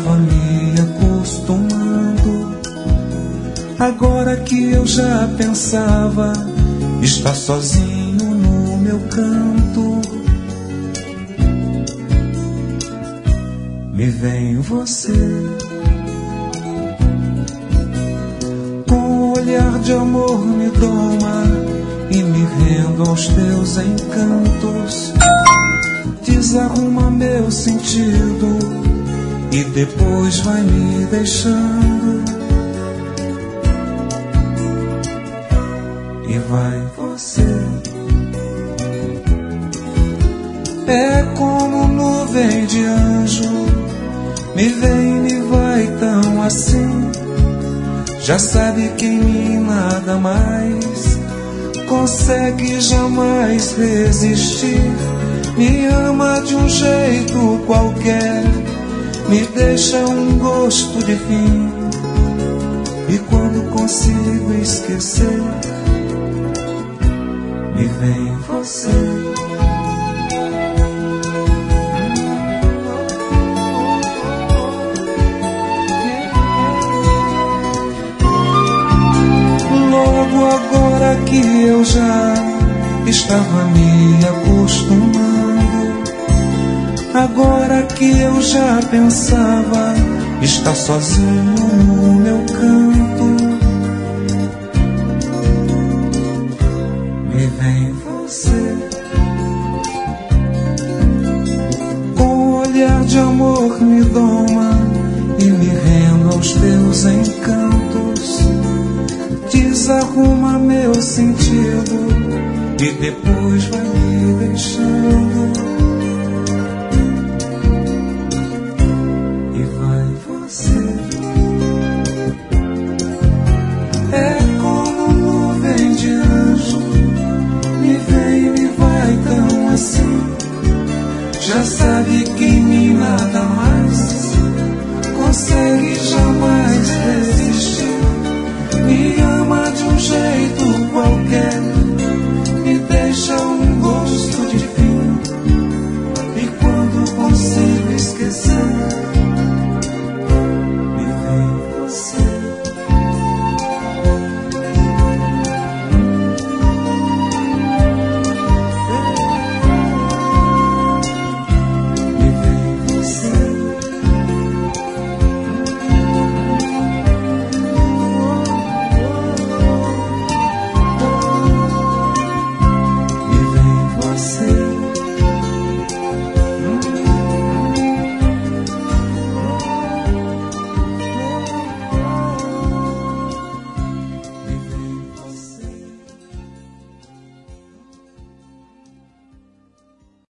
estava me acostumando. Agora que eu já pensava estar sozinho no meu canto, me vem você com um olhar de amor, me doma e me rendo aos teus encantos. Desarruma meu sentido e depois vai me deixando. E vai você. É como nuvem de anjo, me vem e me vai tão assim. Já sabe que em mim nada mais consegue jamais resistir. Me ama de um jeito qualquer, me deixa um gosto de fim. E quando consigo esquecer, me vem você. Logo agora que eu já estava me acostumando, agora que eu já pensava estar sozinho no meu canto, me vem você com um olhar de amor, me doma e me rendo aos teus encantos. Desarruma meu sentido e depois vai me deixando. E vai você. É como nuvem de anjo, me vem e me vai tão assim. Já sabe que em mim nada mais consegue jamais ver.